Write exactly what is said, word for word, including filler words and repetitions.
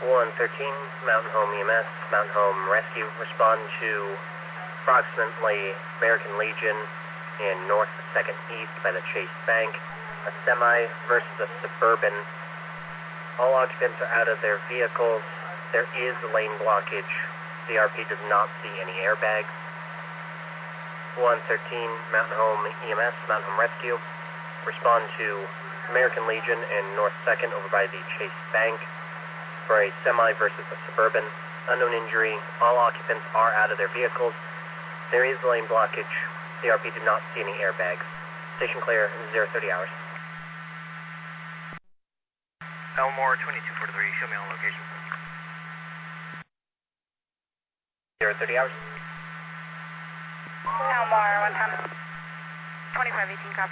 one thirteen, Mountain Home E M S, Mountain Home Rescue, respond to approximately American Legion in North second East by the Chase Bank, a semi versus a Suburban. All occupants are out of their vehicles. There is lane blockage. C R P does not see any airbags. one thirteen, Mountain Home E M S, Mountain Home Rescue, respond to American Legion in North second over by the Chase Bank for a semi versus a Suburban. Unknown injury. All occupants are out of their vehicles. There is lane blockage. C R P did not see any airbags. Station clear, zero thirty hours. Elmore twenty-two forty-three, show me on location. zero thirty hours. Elmore, one time. twenty-five eighteen, copy.